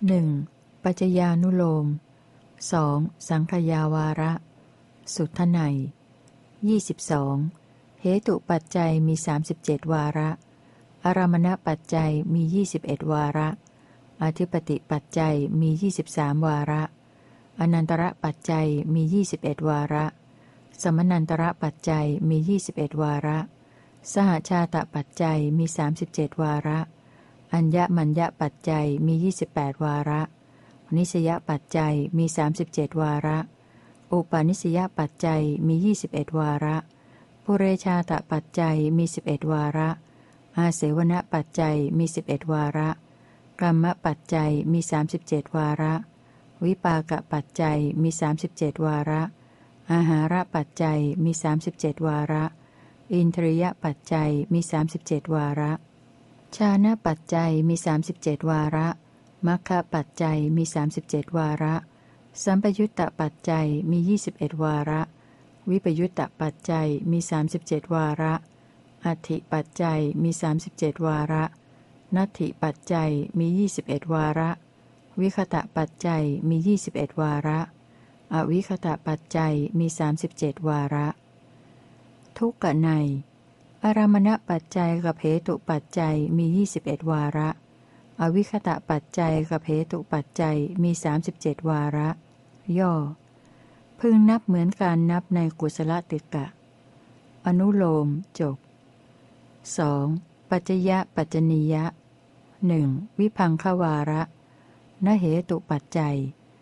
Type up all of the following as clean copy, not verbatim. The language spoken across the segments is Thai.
1. ปัจจญานุโลม 2. สังขยาวาระสุทไนย22เหตุปัจจัยมี37วาระอารมณปัจจัยมี21วาระอธิปติปัจจัยมี23วาระอนันตระปัจจัยมี21วาระสมนันตระปัจจัยมี21วาระสหชาตปัจจัยมี37วาระอัญญมัญญปัจจัยมี28วาระนิสยปัจจัยมี37วาระอุปาณิสยปัจจัยมี21วาระปุเรชาตปัจจัยมี11วาระอาเสวนปัจจัยมี11วาระกรรมปัจจัยมี37วาระวิปากปัจจัยมี37วาระอาหารปัจจัยมี37วาระอินทรียปัจจัยมี37วาระชานะปัจจัยมี37วาระมัคคะปัจจัยมี37วาระสัมปยุตตปัจจัยมี21วาระวิปยุตตปัจจัยมี37วาระอัตถิปัจจัยมี37วาระนัตถิปัจจัยมี21วาระวิคตะปัจจัยมี21วาระอวิคตะปัจจัยมี37วาระทุกขในอารมณปัจจัยกับเหตุปัจจัยมี21วาระอวิคตะปัจจัยกับเหตุปัจจัยมี37วาระย่อพึงนับเหมือนการนับในกุศลติกะอนุโลมจบ 2. ปัจจยปัจจนียะ 1. วิภังควาระนเหตุปัจจัย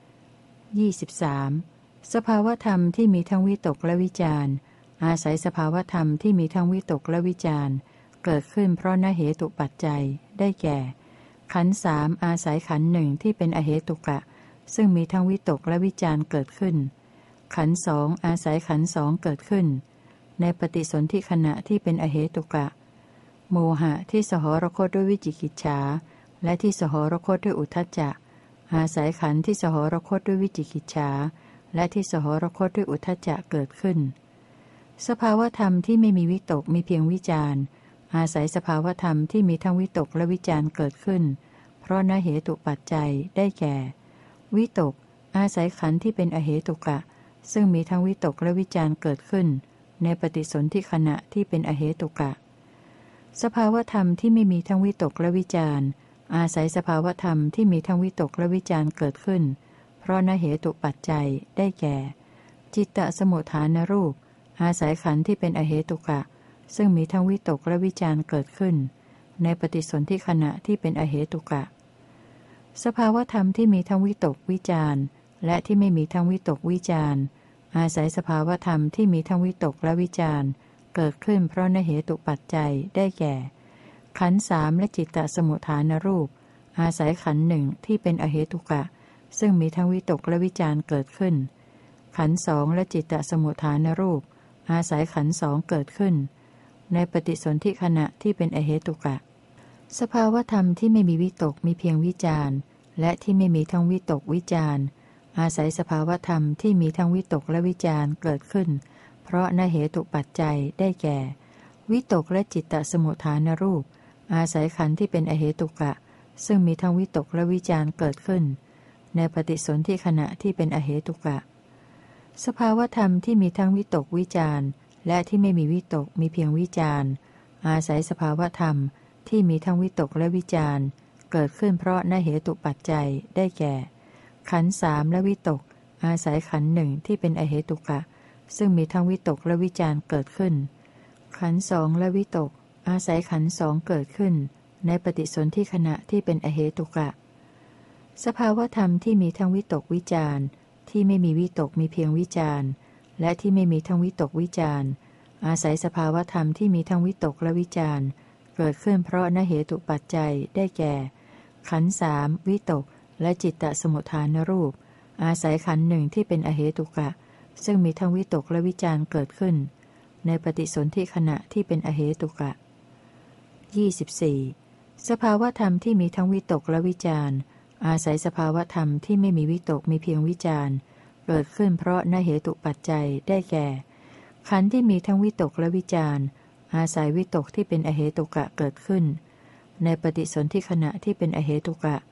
23สภาวธรรมที่มีทั้งวิตกและวิจารณ์อาศัยสภาวธรรมที่มีทั้งวิตกและวิจารณ์เกิดขึ้นเพราะนเหตุปัจจัยได้แก่ขันธ์สามอาศัยขันธ์หนึ่งที่เป็นอเหตุกะซึ่งมีทั้งวิตกและวิจารณ์เกิดขึ้นขันธ์สองอาศัยขันธ์สองเกิดขึ้นในปฏิสนธิขณะที่เป็นอเหตุกะโมหะที่สหรคตด้วยวิจิกิจฉาและที่สหรคตด้วยอุทธัจจะอาศัยขันธ์ที่สหรคตด้วยวิจิกิจฉาและที่สหรคตด้วยอุทธัจจะเกิดขึ้นสภาวธรรมที่ไม่มีวิตกมีเพียงวิจารณ์อาศัยสภาวธรรมที่มีทั้งวิตกและวิจารณ์เกิดขึ้นเพราะนเหตุปัจจัยได้แก่วิตกอาศัยขันธ์ที่เป็นอเหตุกะซึ่งมีทั้งวิตกและวิจารณ์เกิดขึ้นในปฏิสนธิขณะที่เป็นอเหตุกะสภาวธรรมที่ไม่มีทั้งวิตกและวิจารณ์อาศัยสภาวธรรมที่มีทั้งวิตกและวิจารณ์เกิดขึ้นเพราะนเหตุปัจจัยได้แก่จิตตสมุฏฐานรูปอาศัยขันธ์ที่เป็นอเหตุกะซึ่งมีทั้งวิตกและวิจารณ์เกิดขึ้นในปฏิสนธิขณะที่เป็นอเหตุกะสภาวธรรมที่มีทั้งวิตกวิจารณ์และที่ไม่มีทั้งวิตกวิจารณ์อาศัยสภาวธรรมที่มีทั้งวิตกและวิจารณ์เกิดขึ้นเพราะนเหตุปัจจัยได้แก่ขันธ์สามและจิตตสมุฏฐานรูปอาศัยขันธ์หนึ่งที่เป็นอเหตุกะซึ่งมีทั้งวิตกและวิจารณ์เกิดขึ้นขันธ์สองและจิตตสมุฏฐานรูปอาศัยขันธ์สองเกิดขึ้นในปฏิสนธิขณะที่เป็นอเหตุกะสภาวธรรมที่ไม่มีวิตกมีเพียงวิจารณ์และที่ไม่มีทั้งวิตกวิจารณ์อาศัยสภาวธรรมที่มีทั้งวิตกและวิจารณ์เกิดขึ้นเพราะนเหตุปัจจัยได้แก่วิตกและจิตตสมุฏฐานรูปอาศัยขันธ์ที่เป็นอเหตุกะซึ่งมีทั้งวิตกและวิจารณ์เกิดขึ้นในปฏิสนธิขณะที่เป็นอเหตุกะสภาวธรรมที่มีทั้งวิตกวิจารณ์และที่ไม่มีวิตกมีเพียงวิจารณ์อาศัยสภาวธรรมที่มีทั้งวิตกและวิจารณ์เกิดขึ้นเพราะนเหตุปัจจัยได้แก่ขันธ์สามและวิตกอาศัยขันธ์หนึ่งที่เป็นอเหตุกะซึ่งมีทั้งวิตกและวิจารณ์เกิดขึ้นขันธ์สองและวิตกอาศัยขันธ์สองเกิดขึ้นในปฏิสนธิขณะที่เป็นอเหตุกะสภาวธรรมที่มีทั้งวิตกวิจารณ์ที่ไม่มีวิตกมีเพียงวิจารณ์และที่ไม่มีทั้งวิตกวิจารณ์อาศัยสภาวธรรมที่มีทั้งวิตกและวิจารณ์เกิดขึ้นเพราะนเหตุปัจจัยได้แก่ขันธ์สามวิตกและจิตตสมุฏฐานรูปอาศัยขันธ์หนึ่งที่เป็นอเหตุกะซึ่งมีทั้งวิตกและวิจารณ์เกิดขึ้นในปฏิสนธิขณะที่เป็นอเหตุกะ 24. สภาวธรรมที่มีทั้งวิตกและวิจารณ์อาศัยสภาวธรรมที่ไม่มีวิตกมีเพียงวิจารณ์เกิดขึ้นเพราะนเหตุปัจจัยได้แก่ขันธ์ที่มีทั้งวิตกและวิจารณ์อาศัยวิตกที่เป็นอเหตุกะเกิดขึ้นในปฏิสนธิขณะที่เป็นอเหตุกะ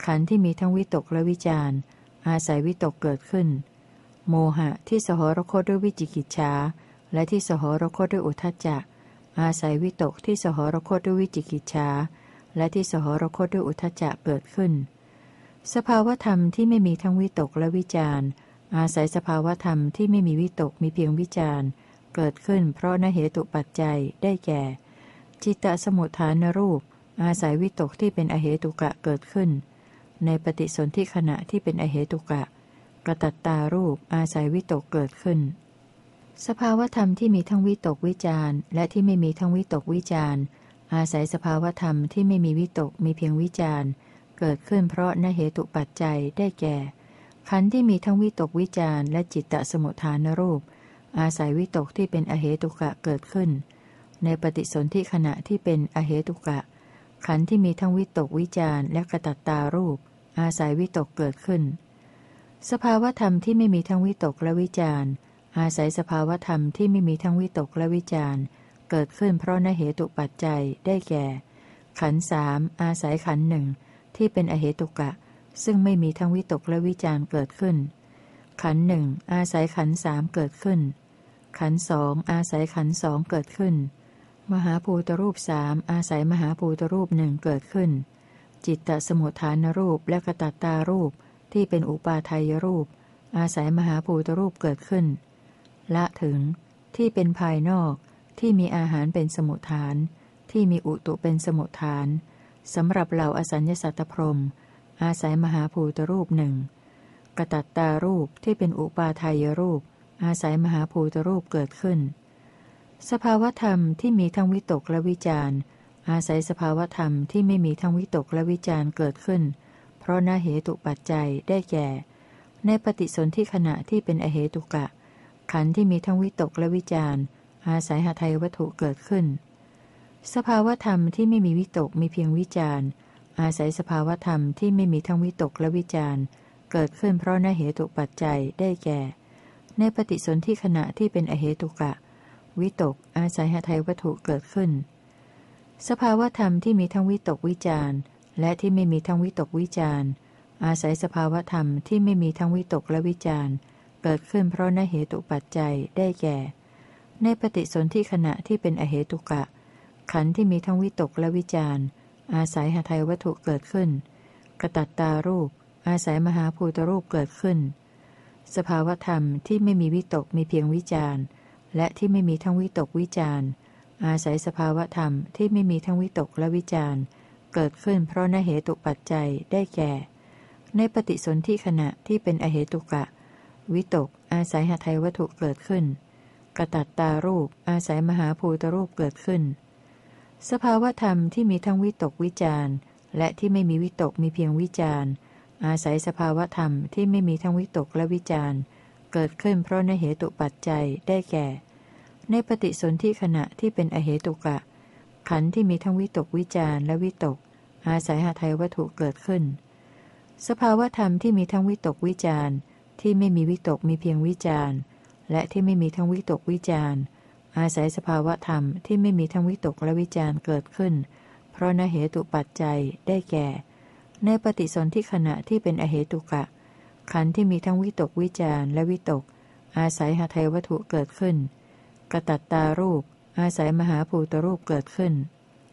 ขันธ์ที่มีทั้งวิตกและวิจารณ์อาศัยวิตกเกิดขึ้นโมหะที่สหรคตด้วยวิจิกิจฉาและที่สหรคตด้วยอุทธัจจะอาศัยวิตกที่สหรคตด้วยวิจิกิจฉาและที่สหรคตด้วยอุทธัจจะเกิดขึ้นสภาวธรรมที่ไม่มีทั้งวิตกและวิจารณ์อาศัยสภาวธรรมที่ไม่มีวิตกมีเพียงวิจารณ์เกิดขึ้นเพราะนเหตุปัจจัยได้แก่จิตตสมุทฐานรูปอาศัยวิตกที่เป็นอเหตุกะเกิดขึ้นในปฏิสนธิขณะที่เป็นอเหตุกะกตัตตารูปอาศัยวิตกเกิดขึ้นสภาวธรรมที่มีทั้งวิตกวิจารและที่ไม่มีทั้งวิตกวิจารอาศัยสภาวธรรมที่ไม่มีวิตกมีเพียงวิจารเกิดขึ้นเพราะนเหตุปัจจัยได้แก่ขันธ์ที่มีทั้งวิตกวิจารและจิตตสมุทฐานรูปอาศัยวิตกที่เป็นอเหตุกะเกิดขึ้นในปฏิสนธิขณะที่เป็นอเหตุกะขันธ์ที่มีทั้งวิตกวิจารและกตัตตารูปอาศัยวิตกเกิดขึ้นสภาวธรรมที่ไม่มีทั้งวิตกและวิจารอาศัยสภาวธรรมที่ไม่มีทั้งวิตกและวิจารเกิดขึ้นเพราะนเหตุปัจจัยได้แก่ขันธ์สามอาศัยขันธ์หนึ่งที่เป็นอเหตุกะซึ่งไม่มีทั้งวิตกและวิจารเกิดขึ้นขันธ์หนึ่งอาศัยขันธ์สามเกิดขึ้นขันธ์สองอาศัยขันธ์สองเกิดขึ้นมหาภูตรูปสามอาศัยมหาภูตรูปหนึ่งเกิดขึ้นจิตตสมุทฐานรูปและกตัตตารูปที่เป็นอุปาทัยรูปอาศัยมหาภูตรูปเกิดขึ้นละถึงที่เป็นภายนอกที่มีอาหารเป็นสมุทฐานที่มีอุตุเป็นสมุทฐานสำหรับเหล่าอสัญญสัตตพรหมอาศัยมหาภูตรูปหนึ่งกตัตตารูปที่เป็นอุปาทัยรูปอาศัยมหาภูตรูปเกิดขึ้นสภาวธรรมที่มีทั้งวิตกและวิจารอาศัยสภาวธรรมที่ไม่มีทั้งวิตกและวิจารเกิดขึ้นเพราะนเหตุปัจจัยได้แก่ในปฏิสนธิขณะที่เป็นอเหตุกะขันธ์ที่มีทั้งวิตกและวิจารอาศัยหทัยวัตถุเกิดขึ้นสภาวธรรมที่ไม่มีวิตกมีเพียงวิจารอาศัยสภาวธรรมที่ไม่มีทั้งวิตกและวิจารเกิดขึ้นเพราะนเหตุปัจจัยได้แก่ในปฏิสนธิขณะที่เป็นอเหตุกะวิตกอาศัยหทัยวัตถุเกิดขึ้นสภาวธรรมที่มีทั้งวิตกวิจารและที่ไม่มีทั้งวิตกวิจารอาศัยสภาวธรรมที่ไม่มีทั้งวิตกและวิจารเกิดขึ้นเพราะนเหตุปัจจัยได้แก่ในปฏิสนธิขณะที่เป็นอเหตุกะขันธ์ที่มีทั้งวิตกและวิจารอาศัยหทัยวัตถุเกิดขึ้นกตัตตารูปอาศัยมหาภูตรูปเกิดขึ้นสภาวธรรมที่ไม่มีวิตกมีเพียงวิจารและที่ไม่มีทั้งวิตกวิจารอาศัยสภาวธรรมที่ไม่มีทั้งวิตกและวิจารเกิดขึ้นเพราะนเหตุปัจจัยได้แก่ในปฏิสนธิขณะที่เป็นอเหตุกะวิตกอาศัยหทัยวัตถุเกิดขึ้นกตัตตารูปอาศัยมหาภูตรูปเกิดขึ้นสภาวธรรมที่มีทั้งวิตกวิจารและที่ไม่มีวิตกมีเพียงวิจารอาศัยสภาวธรรมที่ไม่มีทั้งวิตกและวิจารเกิดขึ้นเพราะนเหตุปัจจัยได้แก่ในปฏิสนธิขณะที่เป็นอเหตุกะขันธ์ที่มีทั้งวิตกวิจารและวิตกอาศัยหทัยวัตถุเกิดขึ้นสภาวธรรมที่มีทั้งวิตกวิจารที่ไม่มีวิตกมีเพียงวิจารและที่ไม่มีทั้งวิตกวิจารอาศัยสภาวธรรมที่ไม่มีทั้งวิตกและวิจารเกิดขึ้นเพราะนเหตุปัจจัยได้แก่ในปฏิสนธิขณะที่เป็นอเหตุกะขันธ์ที่มีทั้งวิตกวิจารและวิตกอาศัยหทัยวัตถุเกิดขึ้นกตัตตารูปอาศัยมหาภูตรูปเกิดขึ้น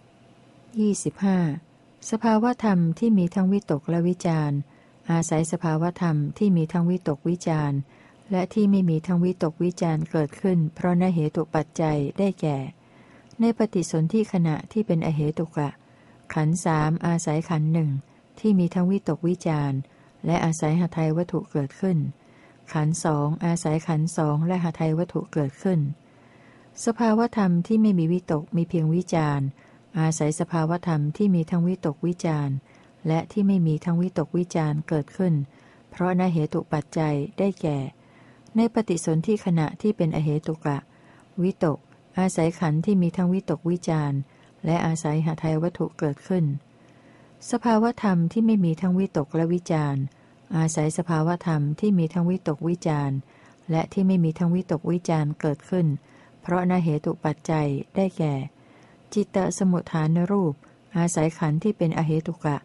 25. สภาวธรรมที่มีทั้งวิตกและวิจารอาศัยสภาวธรรมที่มีทั้งวิตกวิจารและที่ไม่มีทั้งวิตกวิจารเกิดขึ้นเพราะนเหตุปัจจัยได้แก่ในปฏิสนธิขณะที่เป็นอเหตุกะขันธ์สามอาศัยขันธ์หนึ่งที่มีทั้งวิตกวิจารและอาศัยหทัยวัตถุเกิดขึ้นขันธ์สองอาศัยขันธ์สองและหทัยวัตถุเกิดขึ้นสภาวธรรมที่ไม่มีวิตกมีเพียงวิจารอาศัยสภาวธรรมที่มีทั้งวิตกวิจารและที่ไม่มีทั้งวิตกวิจารเกิดขึ้นเพราะนเหตุปัจจัยได้แก่ในปฏิสนธิขณะที่เป็นอเหตุกะวิตกอาศัยขันธ์ที่มีทั้งวิตกวิจารและอาศัยหทัยวัตถุเกิดขึ้นสภาวธรรมที่ไม่มีทั้งวิตกและวิจารอาศัยสภาวธรรมที่มีทั้งวิตกวิจารและที่ไม่มีทั้งวิตกวิจารเกิดขึ้นเพราะนเหตุปัจจัยได้แก่จิตตสมุทฐานรูปอาศัยขันธ์ที่เป็นอเหตุกะ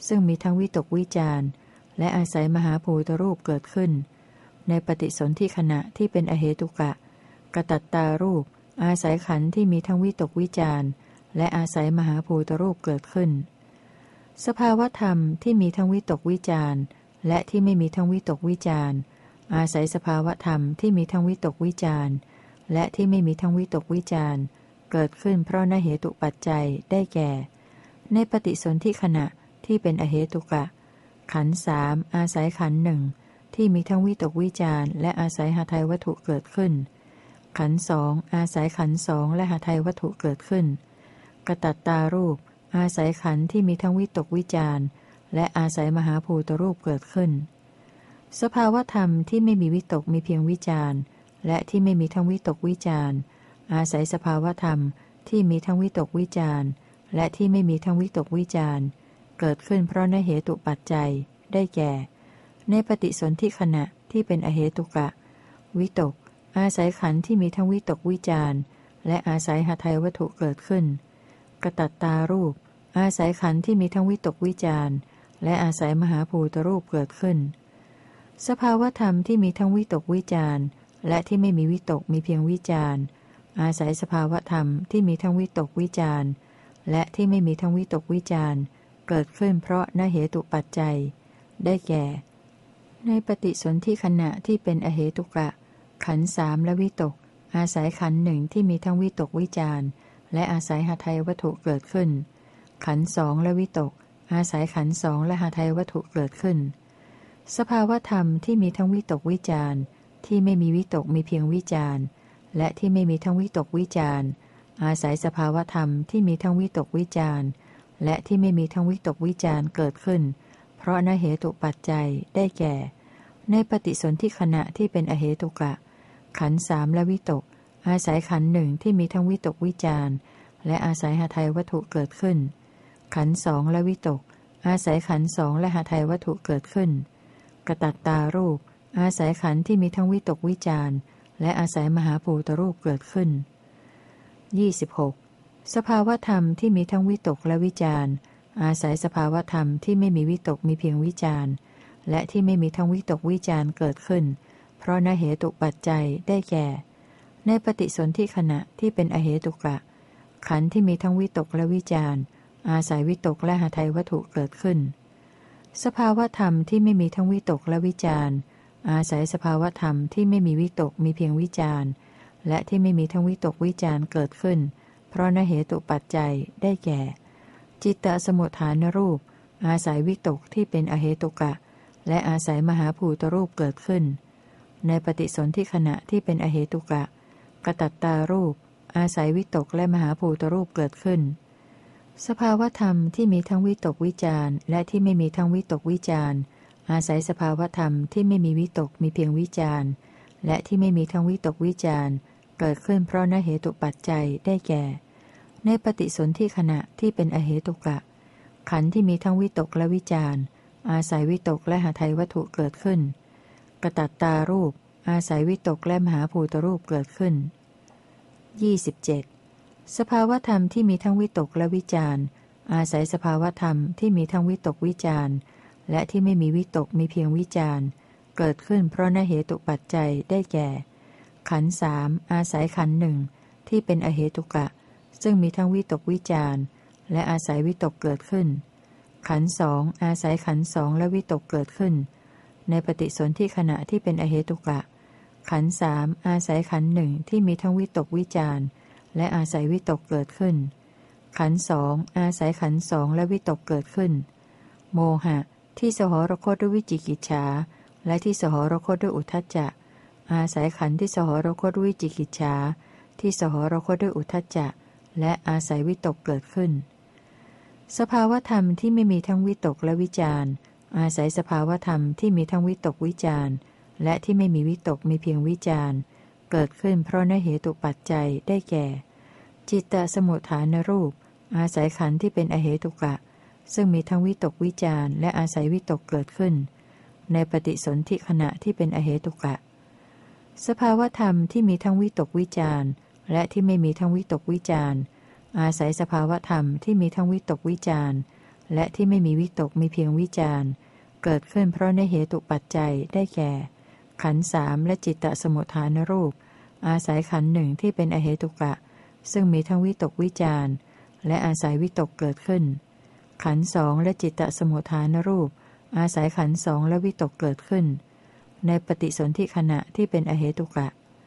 ซึ่งมีทั้งวิตกวิจารและอาศัยมหาภูตรูปเกิดขึ้นในปฏิสนธิขณะที่เป็นอเหตุกะกตัตตารูปอาศัยขันธ์ที่มีทั้งวิตกวิจารและอาศัยมหาภูตรูปเกิดขึ้นสภาวธรรมที่มีทั้งวิตกวิจารและที่ไม่มีทั้งวิตกวิจารอาศัยสภาวธรรมที่มีทั้งวิตกวิจารและที่ไม่มีทั้งวิตกวิจารเกิดขึ้นเพราะนเหตุปัจจัยได้แก่ในปฏิสนธิขณะที่เป็นอเหตุกะขันธ์สามอาศัยขันธ์หนึ่งที่มีทั้งวิตกวิจารและอาศัยหทัยวัตถุเกิดขึ้นขันธ์สองอาศัยขันธ์สองและหทัยวัตถุเกิดขึ้นกตัตตารูปอาศัยขันธ์ที่มีทั้งวิตกวิจารและอาศัยมหาภูตรูปเกิดขึ้นสภาวธรรมที่ไม่มีวิตกมีเพียงวิจารและที่ไม่มีทั้งวิตกวิจารอาศัยสภาวธรรมที่มีทั้งวิตกวิจารและที่ไม่มีทั้งวิตกวิจารเกิดขึ้นเพราะนเหตุปัจจัยได้แก่ในปฏิสนธิขณะที่เป็นอเหตุกะวิตกอาศัยขันธ์ที่มีทั้งวิตกวิจารและอาศัยหทัยวัตถุเกิดขึ้นกตัตตารูปอาศัยขันธ์ที่มีทั้งวิตกวิจารและอาศัยมหาภูตรูปเกิดขึ้นสภาวธรรมที่มีทั้งวิตกวิจารและที่ไม่มีวิตกมีเพียงวิจารอาศัยสภาวธรรมที่มีทั้งวิตกวิจารและที่ไม่มีทั้งวิตกวิจารเกิดขึ้นเพราะนเหตุปัจจัยได้แก่ในปฏิสนธิขณะที่เป็นอเหตุกะขันธ์สามและวิตกอาศัยขันธ์หนึ่งที่มีทั้งวิตกวิจารและอาศัยหทัยวัตถุเกิดขึ้นขันธ์สองและวิตกอาศัยขันธ์สองและหทัยวัตถุเกิดขึ้นสภาวธรรมที่มีทั้งวิตกวิจารที่ไม่มีวิตกมีเพียงวิจารและที่ไม่มีทั้งวิตกวิจารอาศัยสภาวธรรมที่มีทั้งวิตกวิจารและที่ไม่มีทั้งวิตกวิจารเกิดขึ้นเพราะนเหตุปัจจัยได้แก่ในปฏิสนธิขณะที่เป็นอเหตุกะขันธ์สามและวิตกอาศัยขันธ์หนึ่งที่มีทั้งวิตกวิจารและอาศัยหทัยวัตถุเกิดขึ้นขันธ์สองและวิตกอาศัยขันธ์สองและหทัยวัตถุเกิดขึ้นกตัตตารูปอาศัยขันธ์ที่มีทั้งวิตกวิจารและอาศัยมหาภูตรูปเกิดขึ้น26สภาวธรรมที่มีทั้งวิตกและวิจารอาศัยสภาวธรรมที่ไม่มีวิตกมีเพียงวิจารและที่ไม่มีทั้งวิตกวิจารเกิดขึ้นเพราะนเหตุปัจจัยได้แก่ในปฏิสนธิขณะที่เป็นอเหตุกะขันธ์ที่มีทั้งวิตกและวิจารอาศัยวิตกและหทัยวัตถุเกิดขึ้นสภาวธรรมที่ไม่มีทั้งวิตกและวิจารอาศัยสภาวธรรมที่ไม่มีวิตกมีเพียงวิจารและที่ไม่มีทั้งวิตกวิจารเกิดขึ้นเพราะนเหตุปัจจัยได้แก่จิตตสมุฏฐานรูปอาศัยวิตกที่เป็นอเหตุกะและอาศัยมหาภูตรูปเกิดขึ้นในปฏิสนธิขณะที่เป็นอเหตุกะกตัตตารูปอาศัยวิตกและมหาภูตรูปเกิดขึ้นสภาวธรรมที่มีทั้งวิตกวิจารและที่ไม่มีทั้งวิตกวิจารอาศัยสภาวธรรมที่ไม่มีวิตกมีเพียงวิจารและที่ไม่มีทั้งวิตกวิจารเกิดขึ้นเพราะนเหตุปัจจัยได้แก่ในปฏิสนธิขณะที่เป็นอเหตุกะขันธ์ที่มีทั้งวิตกและวิจารอาศัยวิตกและหทัยวัตถุเกิดขึ้นกตัตตารูปอาศัยวิตกและมหาภูตรูปเกิดขึ้น27สภาวธรรมที่มีทั้งวิตกและวิจารอาศัยสภาวธรรมที่มีทั้งวิตกวิจารและที่ไม่มีวิตกมีเพียงวิจารเกิดขึ้นเพราะนเหตุปัจจัยได้แก่ขันธ์สามอาศัยขันธ์หนึ่งที่เป็นอเหตุกะซึ่งมีทั้งวิตกวิจารและอาศัยวิตกเกิดขึ้นขันธ์สองอาศัยขันธ์สองและวิตกเกิดขึ้นในปฏิสนธิขณะที่เป็นอเหตุกะขันธ์สามอาศัยขันธ์หนึ่งที่มีทั้งวิตกวิจารและอาศัยวิตกเกิดขึ้นขันธ์สองอาศัยขันธ์สองและวิตกเกิดขึ้นโมหะที่สหรคตด้วยวิจิกิจฉาและที่สหรคตด้วยอุทธัจจะอาศัยขันธ์ที่สหรคตด้วยวิจิกิจฉาที่สหรคตด้วยอุทธัจจะและอาศัยวิตกเกิดขึ้นสภาวธรรมที่ไม่มีทั้งวิตกและวิจารอาศัยสภาวธรรมที่มีทั้งวิตกวิจารและที่ไม่มีวิตกมีเพียงวิจารเกิดขึ้นเพราะนเหตุปัจจัยได้แก่จิตตสมุฏฐานรูปอาศัยขันธ์ที่เป็นอเหตุกะซึ่งมีทั้งวิตกวิจารและอาศัยวิตกเกิดขึ้นในปฏิสนธิขณะที่เป็นอเหตุกะสภาวธรรมที่มีทั้งวิตกวิจารและที่ไม่มีทั้งวิตกวิจารอาศัยสภาวธรรมที่มีทั้งวิตกวิจารและที่ไม่มีวิตกมีเพียงวิจารณ์เกิดขึ้นเพราะในเหตุปัจจัยได้แก่ขันธ์สามและจิตตสมุทฐานรูปอาศัยขันธ์หนึ่งที่เป็นอเหตุกะซึ่งมีทั้งวิตกวิจารณ์และอาศัยวิตกเกิดขึ้นขันธ์สองและจิตตสมุทฐานรูปอาศัยขันธ์สองและวิตกเกิดขึ้นในปฏิสนธิขณะที่เป็นอเหตุกะ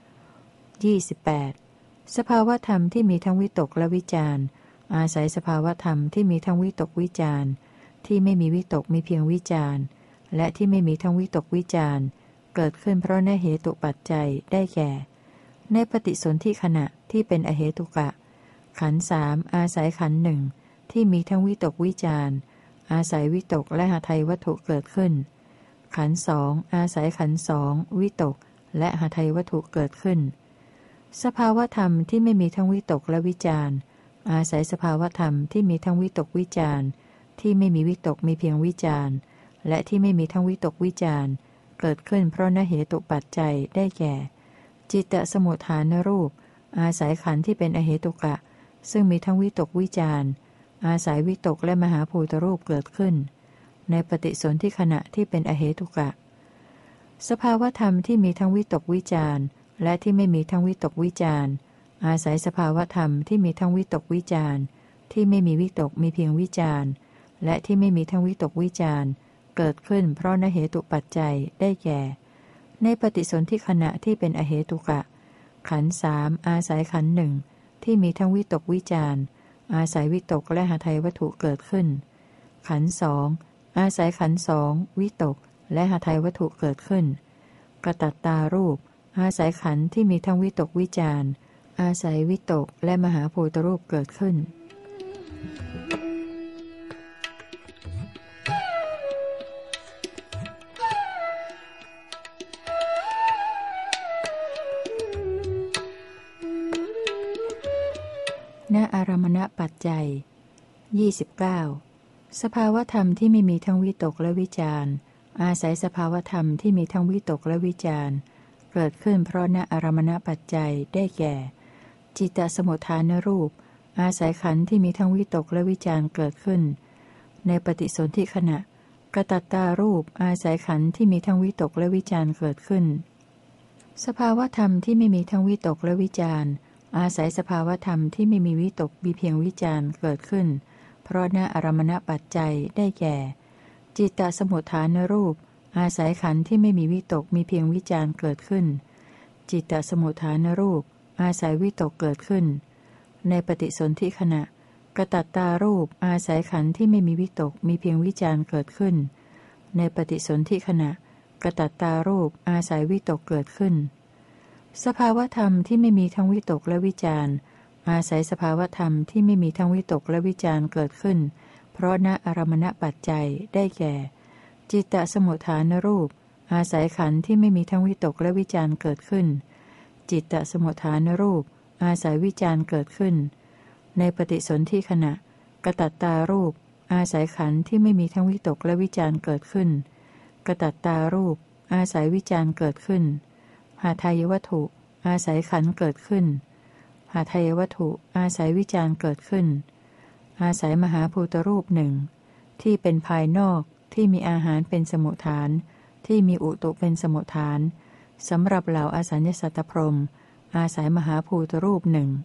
28. สภาวธรรมที่มีทั้งวิตกและวิจารณ์อาศัยสภาวธรรมที่มีทั้งวิตกวิจารณ์ที่ไม่มีวิตกมีเพียงวิจารณ์และที่ไม่มีทั้งวิตกวิจารณ์เกิดขึ้นเพราะในเหตุปัจจัยได้แก่ในปฏิสนธิขณะที่เป็นอเหตุกะขันธ์สามอาศัยขันธ์หนึ่งที่มีทั้งวิตกวิจารณ์อาศัยวิตกและหทัยวัตถุเกิดขึ้นขันธ์สองอาศัยขันธ์สองวิตกและหทัยวัตถุเกิดขึ้นสภาวธรรมที่ไม่มีทั้งวิตกและวิจารณ์อาศัยสภาวธรรมที่มีทั้งวิตกวิจารณ์ที่ไม่มีวิตกมีเพียงวิจารณ์และที่ไม่มีทั้งวิตกวิจารณ์เกิดขึ้นเพราะนเหตุปัจจัยได้แก่จิตตสมุทฐานรูปอาศัยขันธ์ที่เป็นอเหตุกะซึ่งมีทั้งวิตกวิจารณ์อาศัยวิตกและมหาภูตรูปเกิดขึ้นในปฏิสนธิขณะที่เป็นอเหตุกะสภาวธรรมที่มีทั้งวิตกวิจารณ์และที่ไม่มีทั้งวิตกวิจารณ์อาศัยสภาวธรรมที่มีทั้งวิตกวิจารณ์ที่ไม่มีวิตกมีเพียงวิจารณ์และที่ไม่มีทั้งวิตกวิจารณ์เกิดขึ้นเพราะนเหตุปัจจัยได้แก่ในปฏิสนธิขณะที่เป็นอเหตุกะขันธ์สามอาศัยขันธ์หนึ่งที่มีทั้งวิตกวิจารณ์อาศัยวิตกและหทัยวัตถุเกิดขึ้นขันธ์สองอาศัยขันธ์สองวิตกและหทัยวัตถุเกิดขึ้นกตัตตารูปอาศัยขันธ์ที่มีทั้งวิตกวิจารณ์อาศัยวิตกและมหาภูตรูปเกิดขึ้นณอารมณปัจจัย 29. สภาวธรรมที่ไม่มีทั้งวิตกและวิจารณ์อาศัยสภาวธรรมที่มีทั้งวิตกและวิจารณ์เกิดขึ้นเพราะณอารมณปัจจัยได้แก่จิตตสมุทฐานรูปอาศัยขันธ์ที่มีทั้งวิตกและวิจารณ์เกิดขึ้นในปฏิสนธิขณะกตัตตารูปอาศัยขันธ์ที่มีทั้งวิตกและวิจารณ์เกิดขึ้นสภาวธรรมที่ไม่มีทั้งวิตกและวิจารณ์อาศัยสภาวธรรมที่ไม่มีวิตกมีเพียงวิจารณ์เกิดขึ้นเพราะณอารมณปัจจัยได้แก่จิตตสมุทฐานรูปอาศัยขันธ์ที่ไม่มีวิตกมีเพียงวิจารณ์เกิดขึ้นจิตตสมุทฐานรูปอาศัยวิตกเกิดขึ้นในปฏิสนธิขณะกตัตตารูปอาศัยขันธ์ที่ไม่มีวิตกมีเพียงวิจารณ์เกิดขึ้นในปฏิสนธิขณะกตัตตารูปอาศัยวิตกเกิดขึ้นสภาวธรรมที่ไม่มีทั้งวิตกและวิจารณ์อาศัยสภาวธรรมที่ไม่มีทั้งวิตกและวิจารณ์เกิดขึ้นเพราะณอารมณปัจจัยได้แก่จิตตสมุทฐานรูปอาศัยขันธ์ที่ไม่มีทั้งวิตกและวิจารณ์เกิดขึ้นจิตตสมุทฐานรูปอาศัยวิจารณ์เกิดขึ้นในปฏิสนธิขณะกตัตตารูปอาศัยขันธ์ที่ไม่มีทั้งวิตกและวิจารณ์เกิดขึ้นกตัตตารูปอาศัยวิจารณ์เกิดขึ้นหทัยวัตถุอาศัยขันธ์เกิดขึ้นหทัยวัตถุอาศัยวิจารณ์เกิดขึ้นอาศัยมหาภูตรูปหนึ่งที่เป็นภายนอกที่มีอาหารเป็นสมุฏฐานที่มีอุตุเป็นสมุฏฐานสำหรับเหล่าอสัญญสัตตพรหมอาศัยมหาภูตรูปหนึ่ง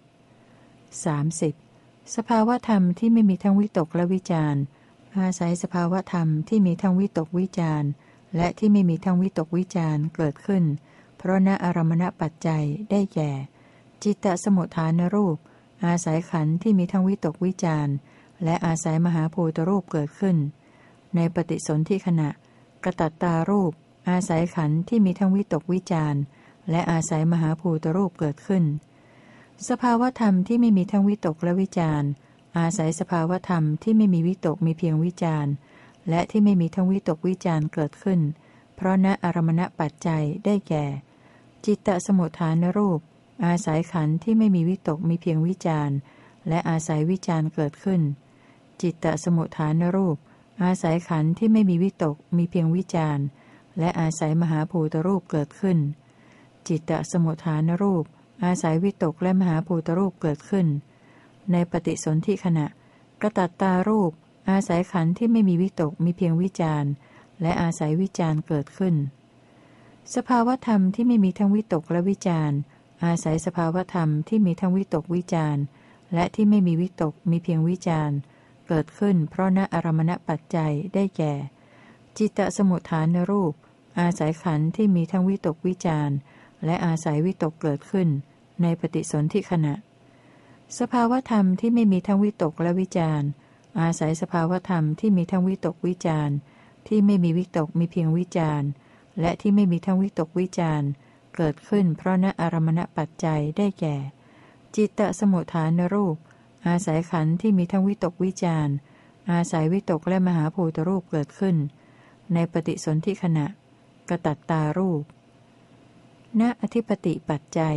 30. สภาวธรรมที่ไม่มีทั้งวิตกและวิจารณ์อาศัยสภาวธรรมที่มีทั้งวิตกวิจารณ์และที่ไม่มีทั้งวิตกวิจารณ์เกิดขึ้นเพราะณอารมณปัจจัยได้แก่จิตตสมุทฐานรูปอาศัยขันธ์ที่มีทั้งวิตกวิจารณ์และอาศัยมหาภูตรูปเกิดขึ้นในปฏิสนธิขณะกตัตตารูปอาศัยขันธ์ที่มีทั้งวิตกวิจารณ์และอาศัยมหาภูตรูปเกิดขึ้นสภาวธรรมที่ไม่มีทั้งวิตกและวิจารณ์อาศัยสภาวธรรมที่ไม่มีวิตกมีเพียงวิจารณ์และที่ไม่มีทั้งวิตกวิจารณ์เกิดขึ้นเพราะณอารมณปัจจัยได้แก่จิตตสมุทฐานรูปอาศัยขันธ์ที่ไม่มีวิตกมีเพียงวิจารณ์และอาศัยวิจารณ์เกิดขึ้นจิตตสมุทฐานรูปอาศัยขันธ์ที่ไม่มีวิตกมีเพียงวิจารณ์และอาศัยมหาภูตรูปเกิดขึ้นจิตตสมุทฐานรูปอาศัยวิตกและมหาภูตรูปเกิดขึ้นในปฏิสนธิขณะกตัตตารูปอาศัยขันธ์ที่ไม่มีวิตกมีเพียงวิจารณ์และอาศัยวิจารณ์เกิดขึ้นสภาวธรรมที่ไม่มีทั้งวิตกและวิจารณ์อาศัยสภาวธรรมที่มีทั้งวิตกวิจารณ์และที่ไม่มีวิตกมีเพียงวิจารณ์เกิดขึ้นเพราะณอารมณปัจจัยได้แก่จิตตสมุฏฐานรูปอาศัยขันธ์ที่มีทั้งวิตกวิจารณ์และอาศัยวิตกเกิดขึ้นในปฏิสนธิขณะสภาวธรรมที่ไม่มีทั้งวิตกและวิจารณ์อาศัยสภาวธรรมที่มีทั้งวิตกวิจารณ์ที่ไม่มีวิตกมีเพียงวิจารณ์และที่ไม่มีทั้งวิตกวิจารณ์เกิดขึ้นเพราะณอารมณปัจจัยได้แก่จิตตสมุฏฐานรูปอาศัยขันธ์ที่มีทั้งวิตกวิจารณ์อาศัยวิตกและมหาภูตรูปเกิดขึ้นในปฏิสนธิขณะกตัตตารูปณอธิปติปัจจัย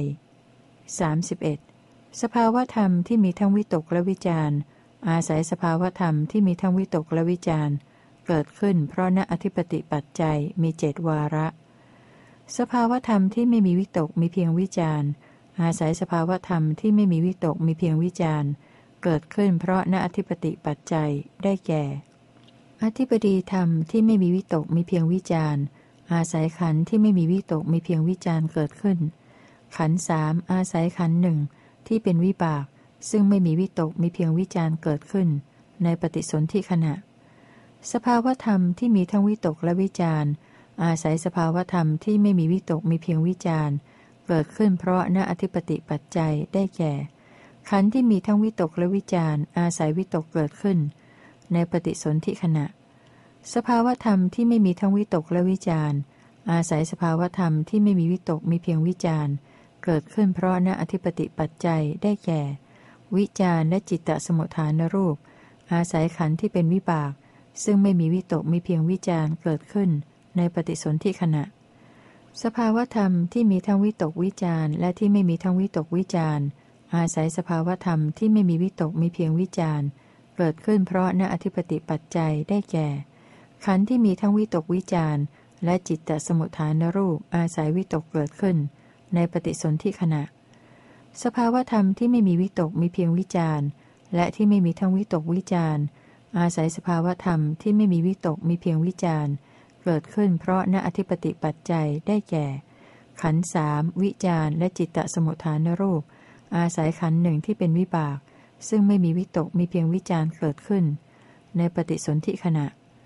31สภาวธรรมที่มีทั้งวิตกและวิจารณ์อาศัยสภาวธรรมที่มีทั้งวิตกและวิจารณ์เกิดขึ้นเพราะณอธิปติปัจจัยมี7วาระสภาวธรรมที่ไม่มีวิตกมีเพียงวิจารณ์อาศัยสภาวธรรมที่ไม่มีวิตกมีเพียงวิจารณ์เกิดขึ้นเพราะณอธิปติปัจจัยได้แก่อธิปดีธรรมที่ไม่มีวิตกมีเพียงวิจารณ์อาศัยขันธ์ที่ไม่มีวิตกมีเพียงวิจารณ์เกิดขึ้นขันธ์สามอาศัยขันธ์หนึ่งที่เป็นวิบากซึ่งไม่มีวิตกมีเพียงวิจารณ์เกิดขึ้นในปฏิสนธิขณะสภาวธรรมที่มีทั้งวิตกและวิจารณ์อาศัยสภาวธรรมที่ไม่มีวิตกมีเพียงวิจารณ์เกิดขึ้นเพราะณอธิปติปัจจัยได้แก่ขันธ์ที่มีทั้งวิตกและวิจารณ์อาศัยวิตกเกิดขึ้นในปฏิสนธิขณะสภาวธรรมที่ไม่มีทั้งวิตกและวิจารณ์อาศัยสภาวธรรมที่ไม่มีวิตกมีเพียงวิจารณ์เกิดขึ้นเพราะณอธิปติปัจจัยได้แก่วิจารณ์และจิตตสมุฏฐานรูปอาศัยขันธ์ที่เป็นวิบากซึ่งไม่มีวิตกมีเพียงวิจารณ์เกิดขึ้นในปฏิสนธิขณะสภาวธรรมที่มีทั้งวิตกวิจารณ์และที่ไม่มีทั้งวิตกวิจารณ์อาศัยสภาวธรรมที่ไม่มีวิตกมีเพียงวิจารณ์เกิดขึ้นเพราะณอธิปติปัจจัยได้แก่ขันธ์ที่มีทั้งวิตกวิจารณ์และจิตตสมุฏฐานรูปอาศัยวิตกเกิดขึ้นในปฏิสนธิขณะสภาวธรรมที่ไม่มีวิตกมีเพียงวิจารณ์และที่ไม่มีทั้งวิตกวิจารณ์อาศัยสภาวธรรมที่ไม่มีวิตกมีเพียงวิจารณ์เกิดขึ้นเพราะณอธิปติปัจจัยได้แก่ขันธ์สามวิจารณ์และจิตตสมุฏฐานรูปอาศัยขันธ์หนึ่งที่เป็นวิบากซึ่งไม่มีวิตกมีเพียงวิจารณ์เกิดขึ้นในปฏิสนธิขณะ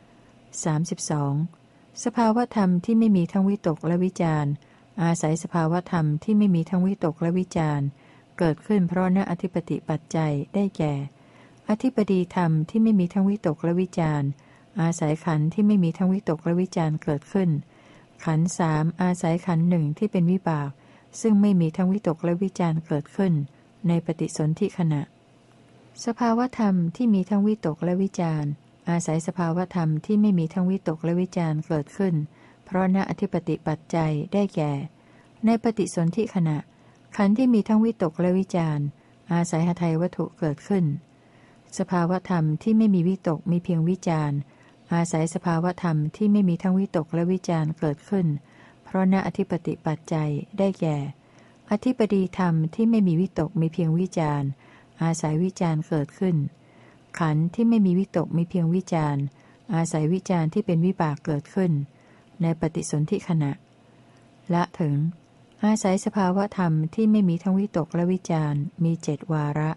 32สภาวธรรมที่ไม่มีทั้งวิตกและวิจารณ์อาศัยสภาวธรรมที่ไม่มีทั้งวิตกและวิจารณ์เกิดขึ้นเพราะณอธิปติปัจจัยได้แก่อธิปดีธรรมที่ไม่มีทั้งวิตกและวิจารณ์อาศัยขันธ์ที่ไม่มีทั้งวิตกและวิจารณ์เกิดขึ้นขันธ์สามอาศัยขันธ์หนึ่งที่เป็นวิบากซึ่งไม่มีทั้งวิตกและวิจารณ์เกิดขึ้นในปฏิสนธิขณะสภาวธรรมที่มีทั้งวิตกและวิจารณ์อาศัยสภาวธรรมที่ไม่มีทั้งวิตกและวิจารณ์เกิดขึ้นเพราะณอธิปติปัจจัยได้แก่ในปฏิสนธิขณะขันธ์ที่มีทั้งวิตกและวิจารณ์อาศัยหทัยวัตถุเกิดขึ้นสภาวธรรมที่ไม่มีวิตกมีเพียงวิจารณ์อาศัยสภาวธรรมที่ไม่มีทั้งวิตกและวิจารณ์เกิดขึ้นเพราะณอธิปติปัจจัยได้แก่อธิปดีธรรมที่ไม่มีวิตกมีเพียงวิจารณ์อาศัยวิจารณ์เกิดขึ้นขันธ์ที่ไม่มีวิตกมีเพียงวิจารณ์อาศัยวิจารณ์ที่เป็นวิบากเกิดขึ้นในปฏิสนธิขณะละถึงอาศัยสภาวธรรมที่ไม่มีทั้งวิตกและวิจารณ์มี7วาระ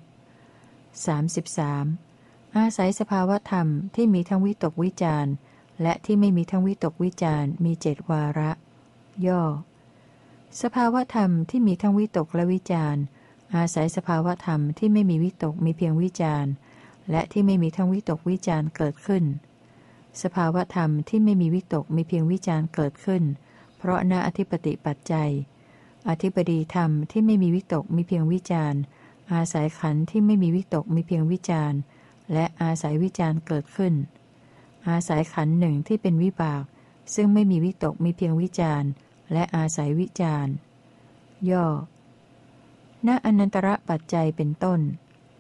33อาศัยสภาวธรรมที่มีทั้งวิตกวิจารณ์และที่ไม่มีทั้งวิตกวิจารณ์มี7วาระย่อสภาวธรรมที่มีทั้งวิตกและวิจารณ์อาศัยสภาวธรรมที่ไม่มีวิตกมีเพียงวิจารณ์และที่ไม่มีทั้งวิตกวิจารณ์เกิดขึ้นสภาวธรรมที่ไม่มีวิตกมีเพียงวิจารณ์เกิดขึ้นเพราะณอธิปติปัจจัยอธิปดีธรรมที่ไม่มีวิตกมีเพียงวิจารณ์อาศัยขันธ์ที่ไม่มีวิตกมีเพียงวิจารณ์และอาศัยวิจารณ์เกิดขึ้นอาศัยขันธ์หนึ่งที่เป็นวิบากซึ่งไม่มีวิตกมีเพียงวิจารณ์และอาศัยวิจารณ์ย่อณอนันตระปัจจัยเป็นต้น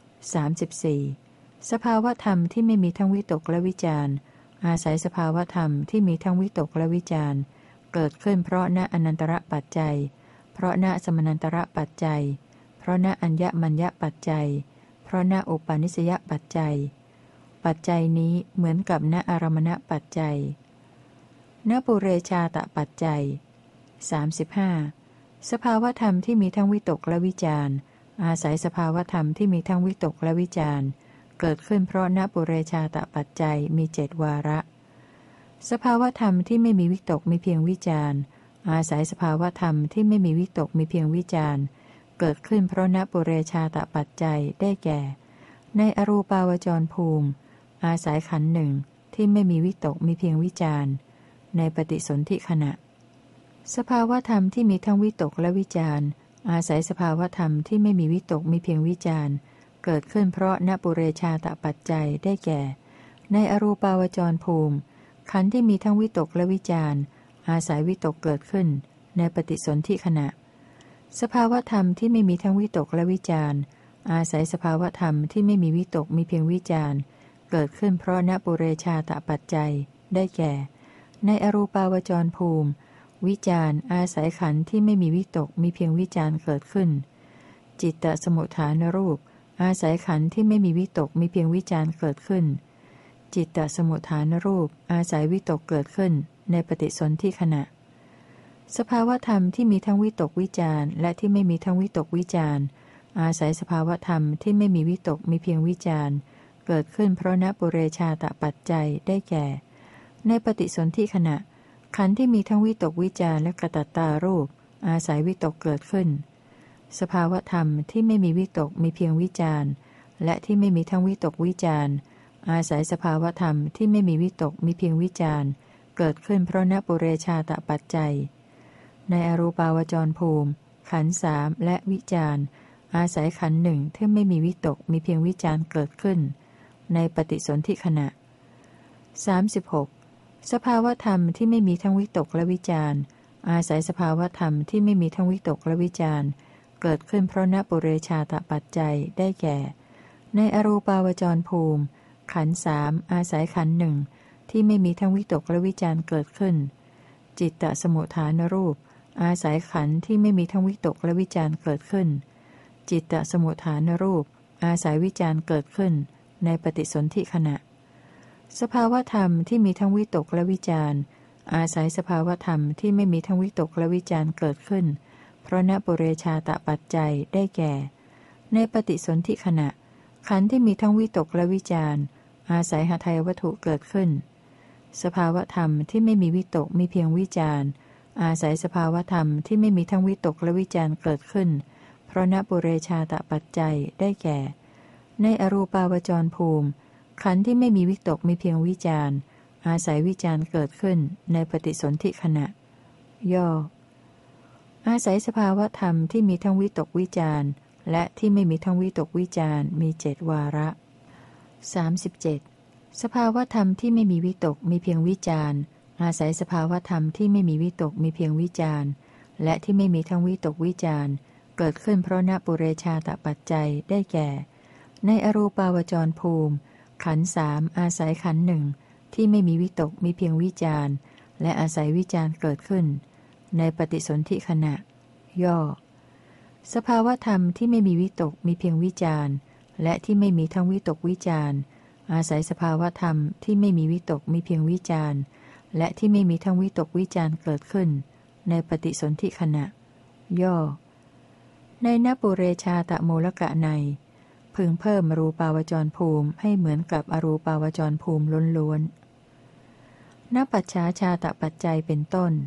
34สภาวธรรมที่ไม่มีทั้งวิตกและวิจารณ์อาศัยสภาวธรรมที่มีทั้งวิตกและวิจารณ์เกิดขึ้นเพราะณอนันตระปัจจัยเพราะณสมนันตระปัจจัยเพราะณอัญญมัญญปัจจัยเพราะณอุปาณิสยปัจจัยปัจจัยนี้เหมือนกับณอารมณปัจจัยณปุเรชาตปัจจัย35สภาวธรรมที่มีทั้งวิตกและวิจารณ์อาศัยสภาวธรรมที่มีทั้งวิตกและวิจารณ์เกิดขึ้นเพราะณปุเรชาตปัจจัยมี7วาระสภาวธรรมที่ไม่มีวิตกมีเพียงวิจารณ์อาศัยสภาวธรรมที่ไม่มีวิตกมีเพียงวิจารณ์เกิดขึ้นเพราะณปุเรชาตปัจจัยได้แก่ในอรูปาวจรภูมิอาศัยขันธ์หนึ่งที่ไม่มีวิตกมีเพียงวิจารณ์ในปฏิสนธิขณะสภาวธรรมที่มีทั้งวิตกและวิจารณ์อาศัยสภาวธรรมที่ไม่มีวิตกมีเพียงวิจารณ์เกิดขึ้นเพราะณปุเรชาตปัจจัยได้แก่ในอรูปาวจรภูมิขันธ์ที่มีทั้งวิตกและวิจารณ์อาศัยวิตกเกิดขึ้นในปฏิสนธิขณะสภาวธรรมที่ไม่มีทั้งวิตกและวิจารณ์อาศัยสภาวธรรมที่ไม่มีวิตกมีเพียงวิจารณ์เกิดขึ้นเพราะณปุเรชาตปัจจัยได้แก่ในอรูปาวจรภูมิวิจารณ์อาศัยขันธ์ที่ไม่มีวิตกมีเพียงวิจารณ์เกิดขึ้นจิตตสมุทฐานรูปอาศัยขันธ์ที่ไม่มีวิตกมีเพียงวิจารณ์เกิดขึ้นจิตตสมุทฐานรูปอาศัยวิตกเกิดขึ้นในปฏิสนธิขณะสภาวธรรมที่มีทั้งวิตกวิจารณ์และที่ไม่มีทั้งวิตกวิจารณ์อาศัยสภาวธรรมที่ไม่มีวิตกมีเพียงวิจารณ์เกิดขึ้นเพราะณปุเรชาตปัจจัยได้แก่ในปฏิสนธิขณะขันธ์ที่มีทั้งวิตกวิจารณ์และกตัตตารูปอาศัยวิตกเกิดขึ้นสภาวธรรมที่ไม่มีวิตกมีเพียงวิจารณ์และที่ไม่มีทั้งวิตกวิจารณ์อาศัยสภาวธรรมที่ไม่มีวิตกมีเพียงวิจารณ์เกิดขึ้นเพราะณปุเรชาตปัจจัยในอรูปาวจรภูมิขันธ์สามและวิจารณ์อาศัยขันธ์หนึ่งที่ไม่มีวิตกมีเพียงวิจารณ์เกิดขึ้นในปฏิสนธิขณะ36สภาวธรรมที่ไม่มีทั้งวิตกและวิจารณ์อาศัยสภาวธรรมที่ไม่มีทั้งวิตกและวิจารณ์เกิดขึ้นเพราะณปุเรชาตปัจจัยได้แก่ในอรูปาวจรภูมิขันธ์สามอาศัยขันธ์หนึ่งที่ไม่มีทั้งวิตกและวิจารณ์เกิดขึ้นจิตตสมุทฐานรูปอาศัยขันธ์ที่ไม่มีทั้งวิตกและวิจารณ์เกิดขึ้นจิตตสมุทฐานรูปอาศัยวิจารณ์เกิดขึ้นในปฏิสนธิขณะสภาวธรรมที่มีทั้งวิตกและวิจารณ์อาศัยสภาวธรรมที่ไม่มีทั้งวิตกและวิจารณ์เกิดขึ้นเพราะณปุเรชาตปัจจัยได้แก่ในปฏิสนธิขณะขันธ์ที่มีทั้งวิตกและวิจารณ์อาศัยหทัยวัตถุเกิดขึ้นสภาวธรรมที่ไม่มีวิตกมีเพียงวิจารณ์อาศัยสภาวธรรมที่ไม่มีทั้งวิตกและวิจารณ์เกิดขึ้นเพราะณปุเรชาตปัจจัยได้แก่ในอรูปาวจรภูมิขันธ์ที่ไม่มีวิตกมีเพียงวิจารณ์อาศัยวิจารณ์เกิดขึ้นในปฏิสนธิขณะย่ออาศัยสภาวธรรมที่มีทั้งวิตกวิจารณ์และที่ไม่มีทั้งวิตกวิจารณ์มี7วาระ37สภาวธรรมที่ไม่มีวิตกมีเพียงวิจารณ์อาศัยสภาวธรรมที่ไม่มีวิตกมีเพียงวิจารณ์และที่ไม่มีทั้งวิตกวิจารณ์เกิดขึ้นเพราะณปุเรชาตปัจจัยได้แก่ในอรูปาวจรภูมิขันธ์สามอาศัยขันธ์หนึ่งที่ไม่มีวิตกมีเพียงวิจารณ์และอาศัยวิจารณ์เกิดขึ้นในปฏิสนธิขณะย่อสภาวธรรมที่ไม่มีวิตกมีเพียงวิจารณ์และที่ไม่มีทั้งวิตกวิจารณ์อาศัยสภาวธรรมที่ไม่มีวิตกมีเพียงวิจารณ์และที่ไม่มีทั้งวิตกวิจารณ์เกิดขึ้นในปฏิสนธิขณะย่อในณปุเรชาตโมลกะในพึงเพิ่มรูปาวจรภูมิให้เหมือนกับอรูปาวจรภูมิล้วนๆณปัจฉาชาตปัจจัยเป็นต้น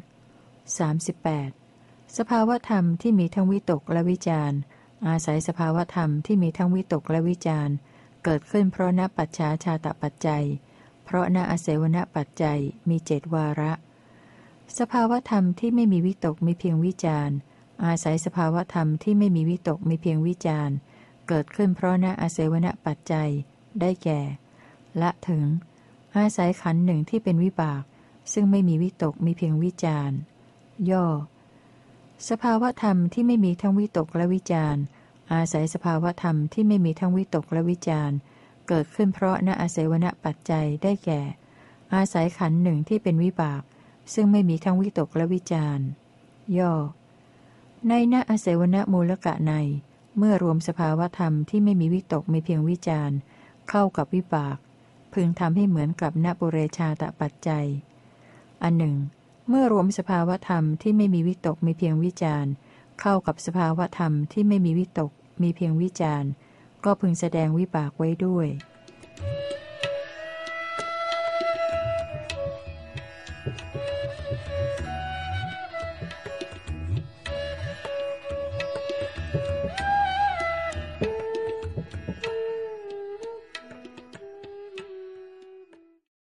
38สภาวธรรมที่มีทั้งวิตกและวิจารณ์อาศัยสภาวธรรมที่มีทั้งวิตกและวิจารณ์เกิดขึ้นเพราะณปัจฉาชาตปัจจัยเพราะณอาศัยวณปัจจัยมี7วาระสภาวธรรมที่ไม่มีวิตกมีเพียงวิจารณ์อาศัยสภาวธรรมที่ไม่มีวิตกมีเพียงวิจารณ์เกิดขึ้นเพราะณอาศัยวณปัจจัยได้แก่ละถึงอาศัยขันธ์หนึ่งที่เป็นวิบากซึ่งไม่มีวิตกมีเพียงวิจารณ์ย่อสภาวธรรมที่ไม่มีทั้งวิตกและวิจารณ์อาศัยสภาวธรรมที่ไม่มีทั้งวิตกและวิจารณ์เกิดขึ้นเพราะณอาศัยวณปัจจัยได้แก่อาศัยขันธ์หนึ่งที่เป็นวิบากซึ่งไม่มีทั้งวิตกและวิจารณ์ย่อในณอาศัยวณมูลกะในเมื่อรวมสภาวธรรมที่ไม่มีวิตกมีเพียงวิจารณ์เข้ากับวิบากพึงทำให้เหมือนกับณปุเรชาตปัจจัย อันหนึ่งเมื่อรวมสภาวธรรมที่ไม่มีวิตกมีเพียงวิจารณ์เข้ากับสภาวธรรมที่ไม่มีวิตกมีเพียงวิจารณ์ก็พึงแสดงวิบากไว้ด้วย